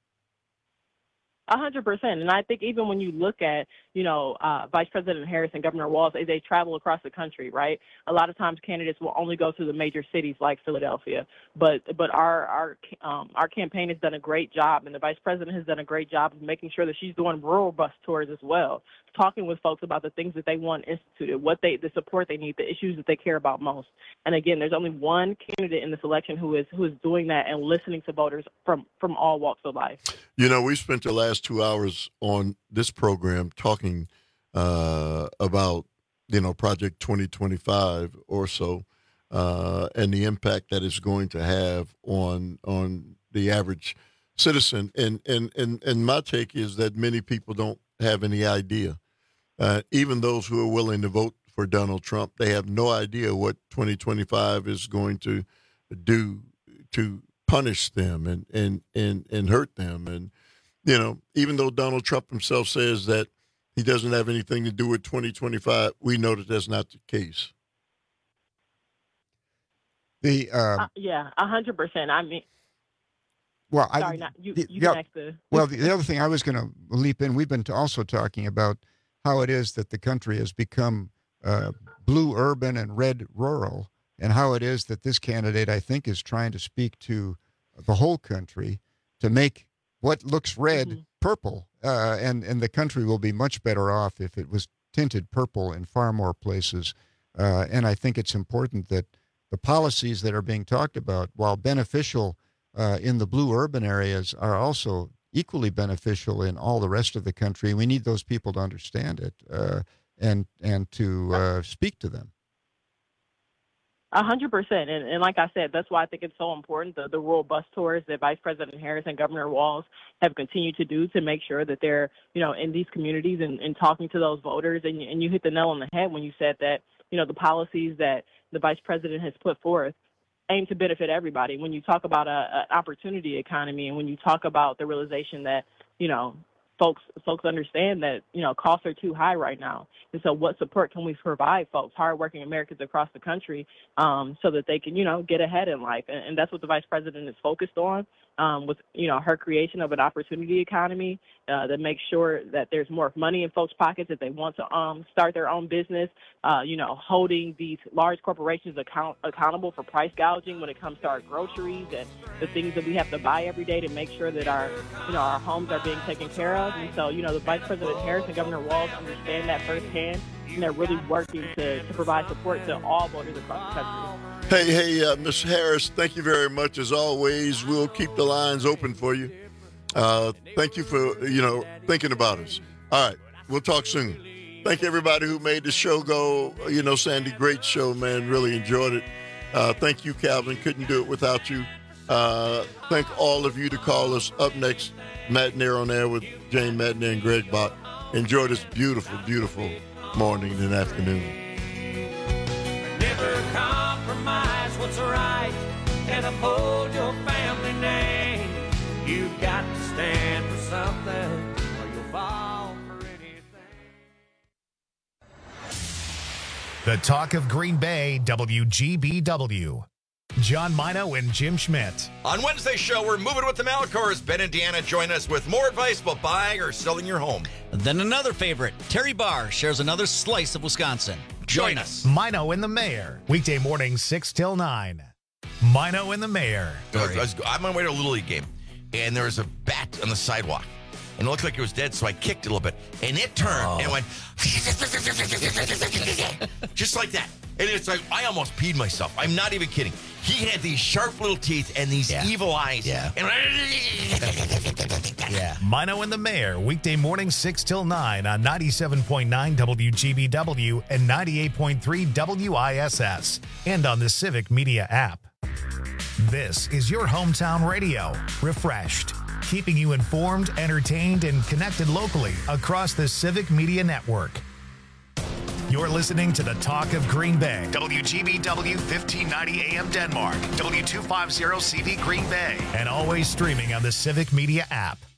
A hundred percent. And I think even when you look at, you know, uh, Vice President Harris and Governor Walz, they, they travel across the country, right? A lot of times candidates will only go to the major cities like Philadelphia. But but our our um, our campaign has done a great job, and the Vice President has done a great job of making sure that she's doing rural bus tours as well, talking with folks about the things that they want instituted, what they, the support they need, the issues that they care about most. And again, there's only one candidate in this election who is who is doing that and listening to voters from, from all walks of life. You know, we spent the last two hours on this program talking uh, about, you know, Project twenty twenty-five or so, uh, and the impact that it's going to have on on the average citizen. And, and, and, and my take is that many people don't have any idea. Uh, even those who are willing to vote for Donald Trump, they have no idea what twenty twenty-five is going to do to punish them and, and, and, and hurt them. And, you know, even though Donald Trump himself says that he doesn't have anything to do with twenty twenty-five, we know that that's not the case. The uh, uh, Yeah, one hundred percent. I mean, Well, Sorry, I, not, you, the, you yeah, can ask the... well, the, the other thing I was going to leap in, we've been also talking about how it is that the country has become uh, blue urban and red rural, and how it is that this candidate, I think, is trying to speak to the whole country to make what looks red mm-hmm. purple, uh, and, and the country will be much better off if it was tinted purple in far more places. Uh, and I think it's important that the policies that are being talked about, while beneficial Uh, in the blue urban areas, are also equally beneficial in all the rest of the country. We need those people to understand it uh, and and to uh, speak to them. A hundred percent. And, and like I said, that's why I think it's so important, the, the rural bus tours that Vice President Harris and Governor Walz have continued to do to make sure that they're, you know, in these communities and, and talking to those voters. And, and you hit the nail on the head when you said that, you know, the policies that the Vice President has put forth aim to benefit everybody. When you talk about a, a opportunity economy, and when you talk about the realization that, you know, folks folks understand that, you know, costs are too high right now. And so what support can we provide folks, hardworking Americans across the country, um, so that they can, you know, get ahead in life? And, and that's what the Vice President is focused on, um, with, you know, her creation of an opportunity economy uh, that makes sure that there's more money in folks' pockets if they want to um, start their own business, uh, you know, holding these large corporations account- accountable for price gouging when it comes to our groceries and the things that we have to buy every day to make sure that our, you know, our homes are being taken care of. And so, you know, the Vice President Harris and Governor Walz understand that firsthand, and they're really working to, to provide support to all voters across the country. Hey, hey, uh, Miz Harris, thank you very much. As always, we'll keep the lines open for you. Uh, thank you for, you know, thinking about us. All right, we'll talk soon. Thank everybody who made the show go. You know, Sandy, great show, man. Really enjoyed it. Uh, thank you, Calvin. Couldn't do it without you. Uh, thank all of you to call us. Up next, Matt Nair on air with Jane Madden and Greg Bott. Enjoy this beautiful, beautiful morning and afternoon. Never compromise what's right and uphold your family name. You've got to stand for something or you'll fall for anything. The Talk of Green Bay, W G B W. John Mino and Jim Schmidt. On Wednesday's show, we're moving with the Malcors. Ben and Deanna join us with more advice about buying or selling your home. Then another favorite, Terry Barr shares another slice of Wisconsin. Join us. Mino and the Mayor. Weekday morning, six till nine. Mino and the Mayor. I was, I was, I'm on my way to a Little League game, and there was a bat on the sidewalk. And it looked like it was dead, so I kicked it a little bit. And it turned oh. and went just like that. And it's like, I almost peed myself. I'm not even kidding. He had these sharp little teeth and these yeah. evil eyes. Yeah. And yeah. Mino and the Mayor, weekday morning, six till nine on ninety-seven point nine W G B W and ninety-eight point three W I S S. And on the Civic Media app. This is your hometown radio. Refreshed. keeping you informed, entertained, and connected locally across the Civic Media Network. You're listening to the Talk of Green Bay, W G B W fifteen ninety A M Denmark, W two fifty C V Green Bay, and always streaming on the Civic Media app.